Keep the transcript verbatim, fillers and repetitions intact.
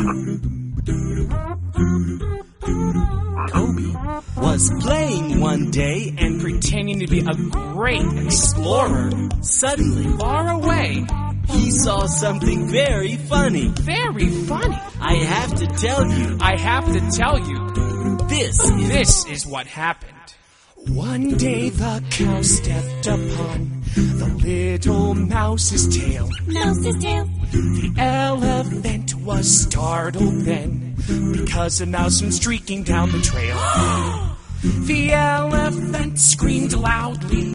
Toby was playing one day and pretending to be a great explorer. Suddenly, Far away. he saw something very funny. Very funny. I have to tell you, I have to tell you, this is... this is what happened. One day the cow stepped upon the little mouse's tail. Mouse's tail. The elephant was startled then, because a mouse went streaking down the trail. The elephant screamed loudly.